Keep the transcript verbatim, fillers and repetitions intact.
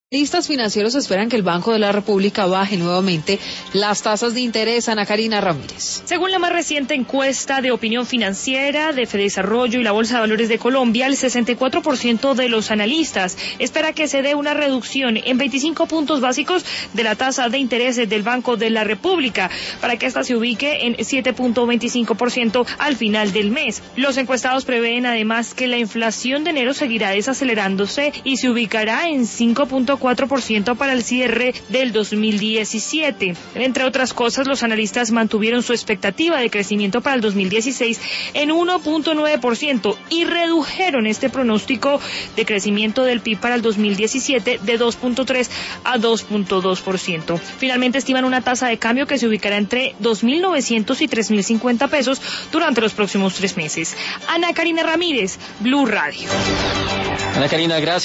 Analistas financieros esperan que el Banco de la República baje nuevamente las tasas de interés. Ana Karina Ramírez. Según la más reciente encuesta de opinión financiera de Fedesarrollo y la Bolsa de Valores de Colombia, el sesenta y cuatro por ciento de los analistas espera que se dé una reducción en veinticinco puntos básicos de la tasa de interés del Banco de la República, para que ésta se ubique en siete punto veinticinco por ciento al final del mes. Los encuestados prevén además que la inflación de enero seguirá desacelerándose y se ubicará en cinco punto cuatro por ciento para el cierre del dos mil diecisiete. Entre otras cosas, los analistas mantuvieron su expectativa de crecimiento para el dos mil dieciséis en uno punto nueve por ciento y redujeron este pronóstico de crecimiento del P I B para el dos mil diecisiete de dos punto tres a dos punto dos por ciento. Finalmente estiman una tasa de cambio que se ubicará entre dos mil novecientos y tres mil cincuenta pesos durante los próximos tres meses. Ana Karina Ramírez, Blue Radio. Ana Karina, gracias.